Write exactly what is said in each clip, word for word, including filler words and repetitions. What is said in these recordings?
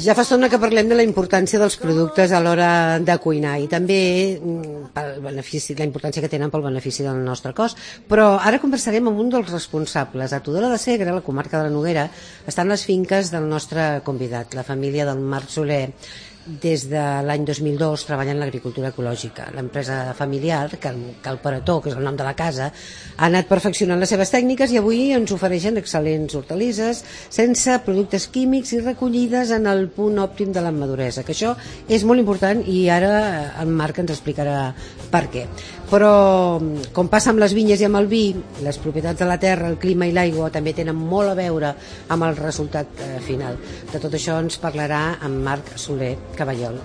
Ja fa estona que parlem de la importància dels productes a l'hora de cuinar i també pel benefici, la importància que tenen pel benefici del nostre cos, però ara conversarem amb un dels responsables. A Tudela de Segre, la comarca de la Noguera, estan les finques del nostre convidat, la família del Marc Soler. Des de l'any dos mil dos treballa en l'agricultura ecològica. L'empresa familiar, Cal Parató, que és el nom de la casa, ha anat perfeccionant les seves tècniques i avui ens ofereixen excel·lents hortalisses sense productes químics i recollides en el punt òptim de la maduresa, que això és molt important i ara en Marc ens explicarà per què. Però, com passa amb les vinyes i amb el vi, les propietats de la terra, el clima i l'aigua també tenen molt a veure amb el resultat eh, final. De tot això ens parlarà en Marc Soler Caballol.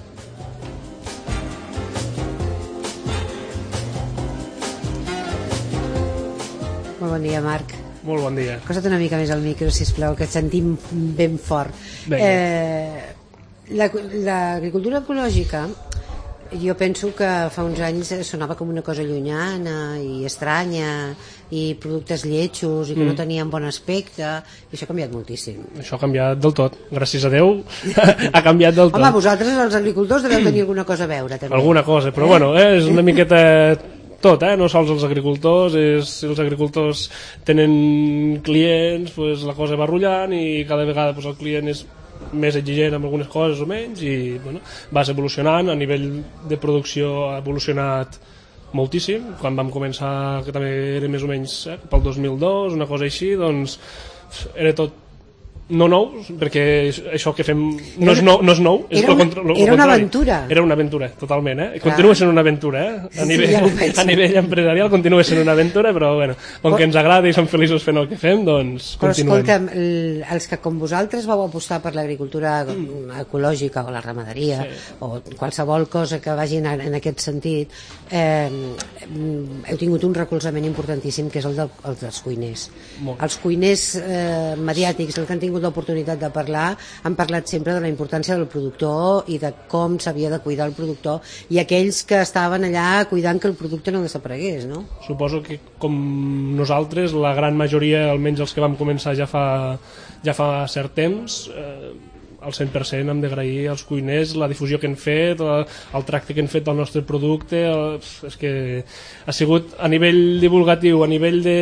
Molt bon dia, Marc. Molt bon dia. Posa't una mica més al micro, sisplau, que et sentim ben fort. Eh, L'agricultura ecològica, jo penso que fa uns anys sonava com una cosa llunyana i estranya i productes lletjos i que mm. no tenien bon aspecte, i això ha canviat moltíssim. Això ha canviat del tot, gràcies a Déu ha canviat del tot. Home, vosaltres els agricultors deveu tenir alguna cosa a veure també. Alguna cosa, però eh? bueno, eh, és una miqueta tot, eh? No sols els agricultors, és, si els agricultors tenen clients, pues, la cosa va rullant i cada vegada pues, el client és més exigent amb algunes coses o menys i bueno, vas evolucionant. A nivell de producció ha evolucionat moltíssim. Quan vam començar, que també era més o menys eh, pel dos mil dos, una cosa així, doncs era tot no nou, perquè això que fem no és nou, no és nou és era, una, contra, era una aventura era una aventura, totalment, eh? Continua sent una aventura, eh? A nivell, sí, ja a nivell empresarial continua sent una aventura, però bueno, com que ens agrada i som feliços fent el que fem, doncs però continuem. Però escolta'm, els que com vosaltres vau apostar per l'agricultura ecològica o la ramaderia sí. o qualsevol cosa que vagi en, en aquest sentit, eh, heu tingut un recolzament importantíssim, que és el, del, el dels cuiners. Molt. Els cuiners eh, mediàtics, el que han tingut l'oportunitat de parlar, han parlat sempre de la importància del productor i de com s'havia de cuidar el productor, i aquells que estaven allà cuidant que el producte no desaparegués, no? Suposo que com nosaltres, la gran majoria, almenys els que vam començar ja fa, ja fa cert temps, eh, al cent per cent hem d'agrair als cuiners la difusió que han fet, el tracte que han fet del nostre producte. El, és que ha sigut a nivell divulgatiu, a nivell de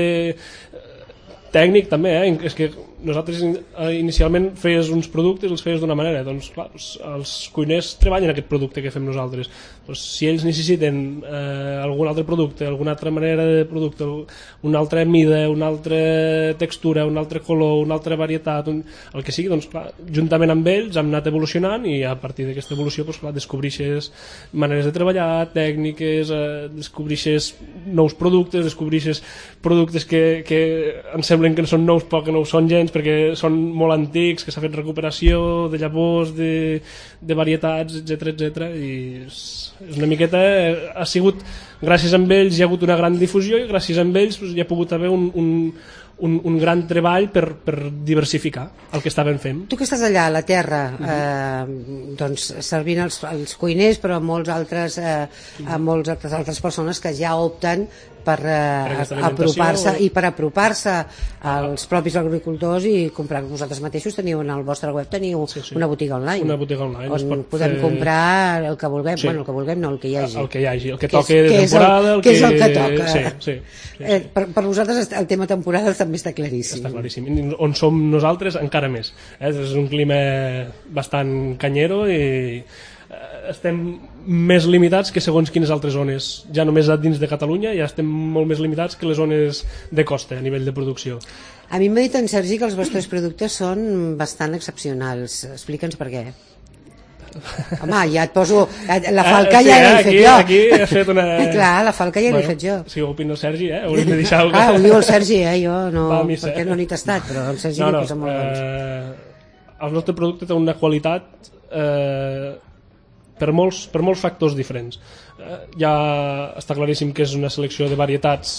tècnic també, eh? És que nosaltres inicialment feies uns productes, els feies d'una manera, doncs clar, els cuiners treballen aquest producte que fem nosaltres, doncs, si ells necessiten eh, algun altre producte, alguna altra manera de producte, una altra mida, una altra textura, un altre color, una altra varietat, un, el que sigui, doncs clar, juntament amb ells hem anat evolucionant i a partir d'aquesta evolució doncs, clar, descobreixes maneres de treballar, tècniques, eh, descobreixes nous productes, descobreixes productes que, que ens semblen que no són nous però que no ho són gens perquè són molt antics, que s'ha fet recuperació de llavors, de, de varietats, etcètera etcètera, i és, és una miqueta, ha sigut gràcies a ells hi ha hagut una gran difusió i gràcies a ells doncs, hi ha pogut haver un, un, un, un gran treball per, per diversificar el que estàvem fent. Tu que estàs allà a la terra, eh, doncs servint els, els cuiners, però molts altres, eh, a molts altres, altres persones que ja opten per, eh, per apropar-se i per apropar-se als propis agricultors i comprar. Vosaltres mateixos teniu en el vostre web teniu sí, sí. una botiga online, una botiga online on podem fer... comprar el que vulguem, sí. bueno, el que vulguem no, el que hi hagi, el que hi hagi, el que toqui de temporada, el, el que... que és el que toca. Sí, sí, sí, sí. Eh, per, per vosaltres el tema temporada també està claríssim. Està claríssim. On som nosaltres encara més. Eh? És un clima bastant canyero i estem més limitats que segons quines altres zones. Ja només dins de Catalunya ja estem molt més limitats que les zones de costa a nivell de producció. A mi m'ha dit en Sergi que els vostres productes són bastant excepcionals. Explica'ns per què. Home, ja et poso... La falca ah, sí, ja l'he aquí, fet jo. Aquí he fet una... Clar, la falca ja l'he bueno, fet jo. Si ho opina el Sergi, eh? Hauríem de deixar... Ah, ho diu el Sergi, eh? Jo no... Missa, perquè eh? no n'hi he tastat, però el Sergi no, no, no, posa molt bons. Eh, el nostre producte té una qualitat eh, per, molts, per molts factors diferents. Eh, ja està claríssim que és una selecció de varietats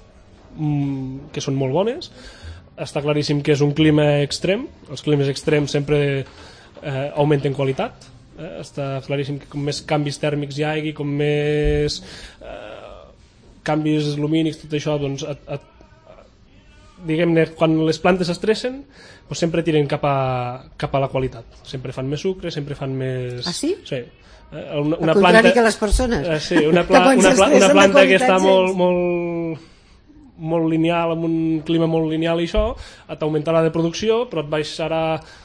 mm, que són molt bones. Està claríssim que és un clima extrem. Els climes extrems sempre eh, augmenten qualitat. Eh, està claríssim que com més canvis tèrmics hi hagi, com més eh, canvis lumínics, tot això doncs, et, et, diguem-ne, quan les plantes s'estressen, doncs sempre tiren cap a, cap a la qualitat. Sempre fan més sucre, sempre fan més... Ah, sí? Sí. Una, una Al contrari planta... que les persones. Eh, sí, una, pla... una, pla... una planta que està molt, molt, molt lineal, amb un clima molt lineal i això, t'augmentarà de producció, però et baixarà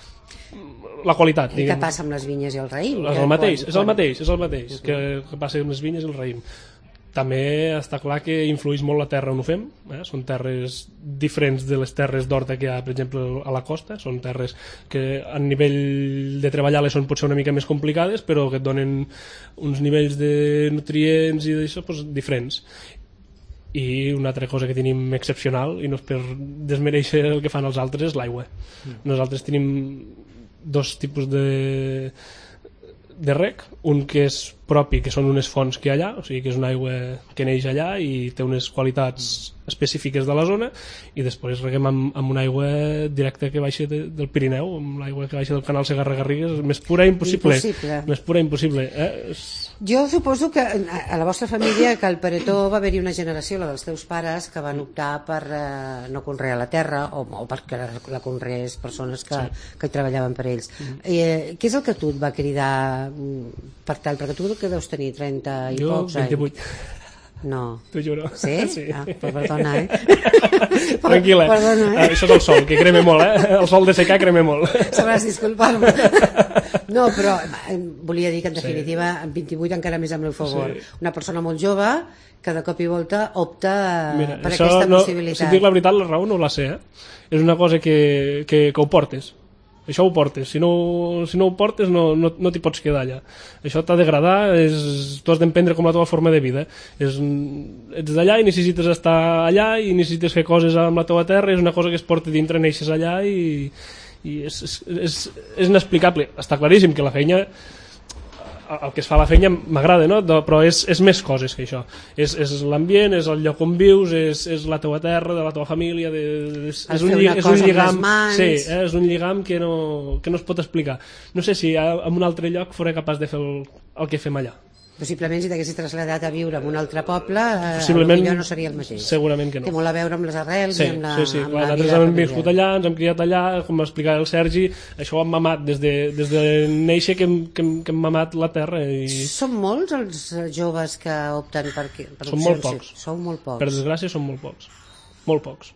la qualitat. I què passa amb les vinyes i el raïm? És el mateix, és el mateix, és el mateix que, que passa amb les vinyes i el raïm. També està clar que influeix molt la terra on ho fem, eh? Són terres diferents de les terres d'horta que hi ha, per exemple, a la costa, són terres que a nivell de treballar-les són potser una mica més complicades, però que et donen uns nivells de nutrients i d'això doncs, diferents. I una altra cosa que tenim excepcional, i no és per desmereixer el que fan els altres, és l'aigua. Mm. Nosaltres tenim dos tipus de de rec, un que és propi, que són unes fonts que hi ha allà, o sigui que és una aigua que neix allà i té unes qualitats específiques de la zona, i després reguem amb, amb una aigua directa que baixa de, del Pirineu, amb l'aigua que baixa del canal Segarra-Garrigues, més pura impossible. Impossible. Més pura impossible. Eh? Jo suposo que a la vostra família, que al Paretó va haver-hi una generació, la dels teus pares, que van optar per eh, no conrear la terra, o, o perquè la, la conreés persones que, sí. que hi treballaven per ells. Mm. Eh, què és el que tu et va cridar per tal? Perquè tu que deus tenir trenta i jo, pocs anys. Jo, vint-i-vuit. No. T'ho juro. Sí? Sí. Ah, perdona, eh? Tranquil·la. Perdona, eh? Això és el sol, que crema molt, eh? El sol de secar crema molt. Sabràs disculpar-me. No, però volia dir que en definitiva sí. amb vint-i-vuit encara més amb el favor. Sí. Una persona molt jove que de cop i volta opta Mira, per aquesta no, possibilitat. Si dic la veritat, la raó no la sé, eh? És una cosa que, que, que ho portes. Això ho portes, si no, si no ho portes no, no, no t'hi pots quedar allà. Això t'ha d'agradar, tu has d'emprendre com la teva forma de vida. És, ets d'allà i necessites estar allà i necessites fer coses amb la teva terra, és una cosa que es porta dintre, neixes allà i, i és, és, és, és inexplicable. Està claríssim que la feina, el que es fa a la feina m'agrada, no? Però és, és més coses que això. És, és l'ambient, és el lloc on vius, és, és la teva terra, de la teva família, de, és, és, un, és un lligam, sí, eh, és un lligam que no, que no es pot explicar. No sé si en un altre lloc fora capaç de fer el, el que fem allà. Possiblement si t'haguessis traslladat a viure en un altre poble, possiblement potser no seria el mateix. Segurament que no. Té molt a veure amb les arrels sí, i amb la, sí, sí. amb Clar, la nosaltres vida hem viscut allà, ens hem criat allà, com explicava el Sergi, això ho hem mamat des de, des de néixer que hem, que, hem, que hem mamat la terra. I... Són molts els joves que opten per, per són molt pocs. Són molt pocs. Per desgràcia són molt pocs. Molt pocs.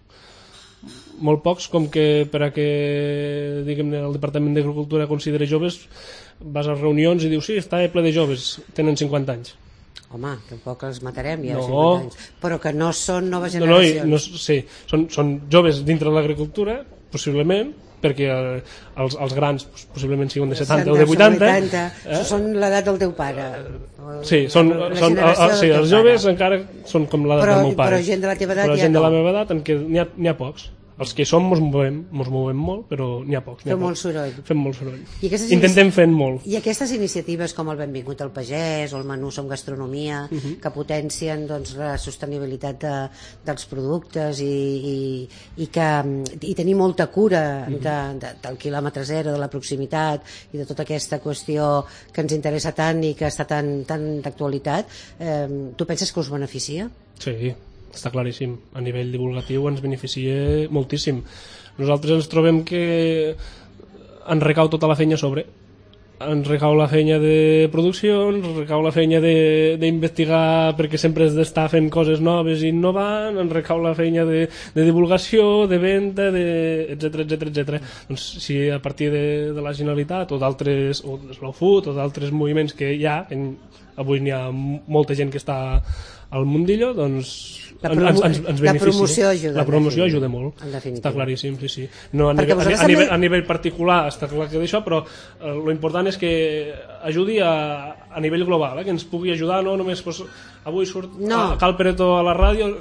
Molt pocs, com que per a que diguem-ne el Departament d'Agricultura considera joves, vas a reunions i dius, sí, està ple de joves, tenen cinquanta anys. Home, tampoc els matarem ja no. a cinquanta anys, però que no són noves no, no, generacions. No, sí, són, són joves dintre de l'agricultura, possiblement, perquè eh, els, els grans possiblement siguin de setanta o de vuitanta. vuitanta eh? Són l'edat del teu pare. Sí, són, són, el, el, sí els joves pare. Encara són com l'edat del meu pare. Però gent de la teva edat però ja gent no. de la meva edat n'hi ha, n'hi ha pocs. Els que som mos movem, mos movem molt, però n'hi ha pocs. Fem molt soroll. Fem molt soroll. I Intentem fer molt. I aquestes iniciatives com el Benvingut al Pagès o el Menú Som Gastronomia, uh -huh. que potencien doncs, la sostenibilitat de, dels productes i, i, i que i tenir molta cura uh -huh. de, de, del quilòmetre zero, de la proximitat i de tota aquesta qüestió que ens interessa tant i que està tan, tan d'actualitat, eh, tu penses que us beneficia? Sí, està claríssim, a nivell divulgatiu ens beneficia moltíssim. Nosaltres ens trobem que ens recau tota la feina a sobre, ens recau la feina de producció, ens recau la feina d'investigar perquè sempre has d'estar fent coses noves i innovant, ens recau la feina de, de divulgació, de venda, de, etcètera, etcètera, etcètera. Doncs si a partir de, de la Generalitat o d'altres, o de Slow Food o d'altres moviments que hi ha, en, avui n'hi ha molta gent que està al mundillo, doncs la, promo ens, ens, ens la promoció ajuda. La promoció ajuda molt, està claríssim, sí, sí. No, a, nivell, a, a, també... nivell, a nivell particular està clar que d'això, però eh, lo important és que ajudi a, a nivell global, eh, que ens pugui ajudar, no només pues, avui surt no. a Cal Peretó a la ràdio,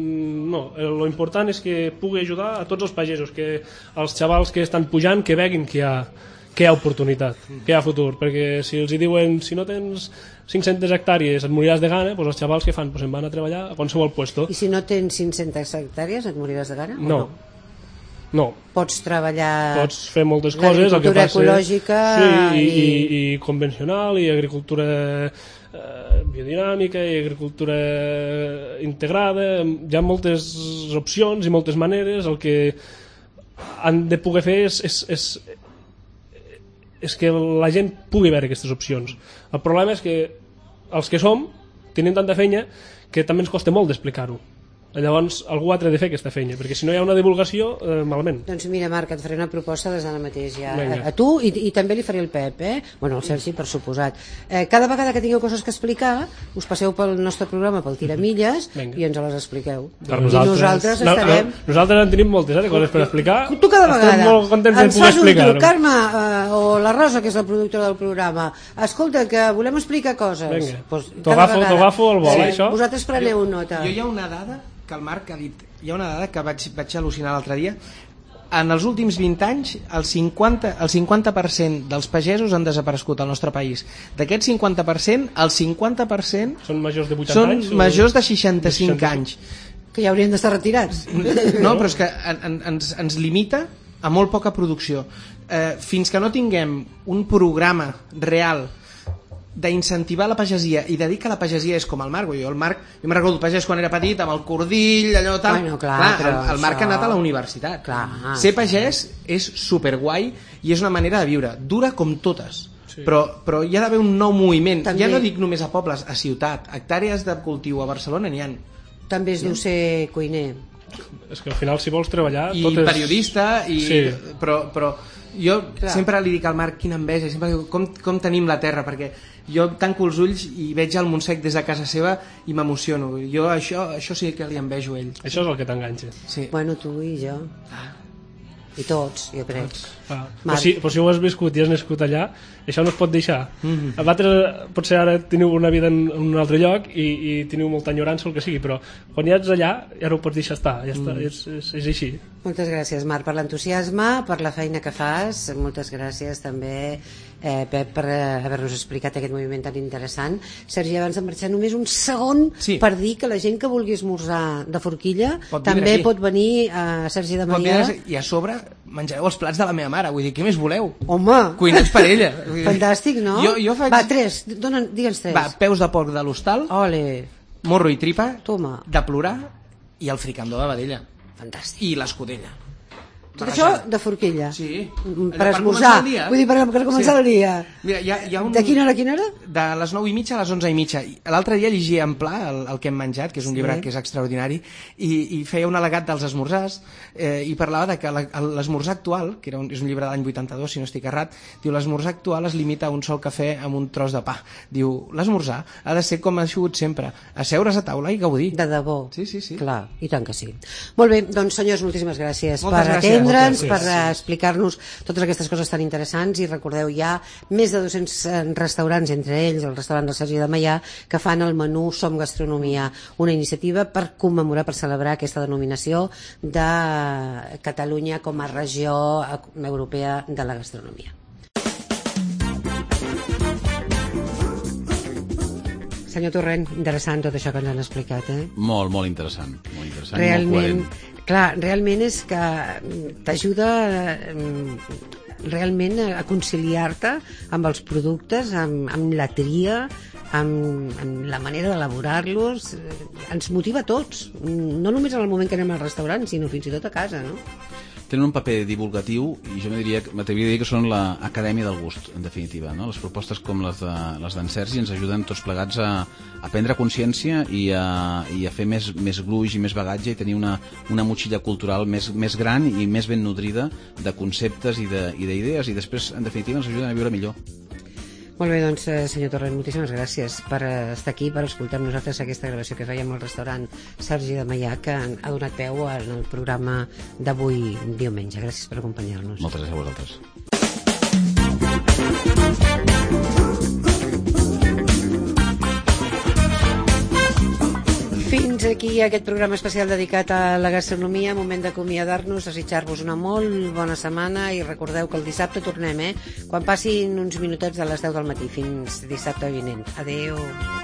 no, lo important és que pugui ajudar a tots els pagesos, que els xavals que estan pujant, que veguin que hi ha que hi ha oportunitat, que hi ha futur, perquè si els hi diuen si no tens cinc-centes hectàrees et moriràs de gana, doncs els xavals que fan? Pues se'n van a treballar a qualsevol puesto. I si no tens cinc-centes hectàrees et moriràs de gana? No. no? No. Pots treballar... Pots fer moltes coses, el que l'agricultura passa... ecològica... Sí, i, i... i, i convencional, i agricultura eh, biodinàmica, i agricultura integrada. Hi ha moltes opcions i moltes maneres. El que han de poder fer és, és, és, és que la gent pugui veure aquestes opcions. El problema és que els que som tenim tanta feina que també ens costa molt d'explicar-ho. Llavors algú altre ha de fer aquesta feina, perquè si no hi ha una divulgació, eh, malament. Doncs mira, Marc, et faré una proposta des d'ara mateix ja. A, Vinga. a tu i, i també li faré el Pep, eh? Bueno, el Sergi, per suposat. Eh, cada vegada que tingueu coses que explicar, us passeu pel nostre programa, pel Tiramilles, Vinga. i ens les expliqueu. Per I nosaltres no, estarem... no, nosaltres en tenim moltes, eh, de coses per explicar. Tu cada vegada estem molt contents de ens poder fas un explicar-ho. truc, Carme, eh, o la Rosa, que és la productora del programa. Escolta, que volem explicar coses. Vinga. Pues, T'ho agafo, t'ho agafo al vol, sí, eh, això? Vosaltres preneu nota. Jo hi ha una dada que el Marc ha dit, hi ha una dada que vaig, vaig al·lucinar l'altre dia. En els últims vint anys el cinquanta, el cinquanta per cent dels pagesos han desaparegut al nostre país. D'aquest cinquanta per cent, el cinquanta per cent són majors de vuitanta són anys? majors de seixanta-cinc anys. Que ja haurien d'estar retirats. No, però és que en, en, ens, ens limita a molt poca producció. Eh, fins que no tinguem un programa real d'incentivar la pagesia i de dir que la pagesia és com el Marc. Jo, el Marc, jo me'n recordo el pagès quan era petit, amb el cordill, allò tal. Bueno, clar, clar, però el, el Marc això... ha anat a la universitat. Clar, Ser pagès és superguai i és una manera de viure. Dura com totes. Sí. Però, però hi ha d'haver un nou moviment. També... Ja no dic només a pobles, a ciutat. Hectàrees de cultiu a Barcelona n'hi ha. També es diu ser cuiner. És que al final, si vols treballar... I tot és... periodista, i... Sí. però, però jo Clar. sempre li dic al Marc quina enveja, sempre dic com, com tenim la terra, perquè jo tanco els ulls i veig el Montsec des de casa seva i m'emociono. Jo això, això sí que li envejo a ell. Això és el que t'enganxa. Sí. Bueno, tu i jo. I tots, jo crec. Ah, però, si, però si ho has viscut i has nascut allà, això no es pot deixar. Mm-hmm. Vosaltres potser ara teniu una vida en, en un altre lloc i, i teniu molta enyorança o el que sigui, però quan ja ets allà ja no ho pots deixar estar, ja està, Mm. és, és, és així. Moltes gràcies, Marc, per l'entusiasme, per la feina que fas. Moltes gràcies també, eh, Pep, per eh, haver-nos explicat aquest moviment tan interessant. Sergi, abans de marxar, només un segon Sí. per dir que la gent que vulgui esmorzar de forquilla Pot vindre també aquí. pot venir a Sergi de Pot Maià. vindre, I a sobre menjareu els plats de la meva mare, vull dir, què més voleu? Home! Cuinats per ella. Vull dir, Fantàstic, no? Jo, jo faig... Va, tres, dona, digue'ns tres. Va, peus de porc de l'hostal, Ole, morro i tripa, toma, de plorar i el fricandó de vedella. fantàstic. I l'escudella. Tot això de forquilla? Sí. Mm, Allò per per esmorzar, començar el dia. vull dir, per, per començar Sí. el dia. Mira, hi ha, hi ha un... De quina hora a quina hora? De les nou i mitja a les onze i mitja. I l'altre dia llegia en pla el, el que hem menjat, que és un Sí. llibre que és extraordinari, i, i feia un al·legat dels esmorzars, eh, i parlava de que la- l'esmorzar actual, que era un, és un llibre de l'any vuitanta-dos, si no estic errat, diu l'esmorzar actual es limita a un sol cafè amb un tros de pa. Diu, l'esmorzar ha de ser com ha sigut sempre, asseure's a taula i gaudir. De debò. Sí, sí, sí. Clar, i tant que sí. Molt bé, doncs senyors, moltíssimes gràcies Moltes per gràcies. atendre'ns, Moltes per gràcies. eh, explicar-nos totes aquestes coses tan interessants, i recordeu, hi ha més de dos-cents eh, restaurants, entre ells el restaurant del Sergi de Maià, que fan el menú Som Gastronomia, una iniciativa per commemorar, per celebrar aquesta denominació de Catalunya com a regió europea de la gastronomia. Senyor Torrent, interessant tot això que ens han explicat, eh? Molt, molt interessant. Molt interessant i molt Realment, coherent. clar, realment és que t'ajuda eh, realment a conciliar-te amb els productes, amb, amb la tria, amb, amb la manera d'elaborar-los. Eh, ens motiva a tots, no només en el moment que anem al restaurant, sinó fins i tot a casa, no? Tenen un paper divulgatiu i jo m'atreviria a dir que són l'acadèmia del gust, en definitiva. No? Les propostes com les de, les d'en Sergi ens ajuden tots plegats a, a prendre consciència i a, i a fer més, més gruix i més bagatge i tenir una, una motxilla cultural més, més gran i més ben nodrida de conceptes i d'idees i, i després, en definitiva, ens ajuden a viure millor. Molt bé, doncs, eh, senyor Torrent, moltíssimes gràcies per eh, estar aquí, per escoltar amb nosaltres aquesta gravació que fèiem al restaurant Sergi de Maià, que ha donat peu en el programa d'avui diumenge. Gràcies per acompanyar-nos. Moltes gràcies a vosaltres. Fins aquí aquest programa especial dedicat a la gastronomia. Moment d'acomiadar-nos, desitjar-vos una molt bona setmana i recordeu que el dissabte tornem, eh? Quan passin uns minutets de les deu del matí. Fins dissabte vinent. Adeu.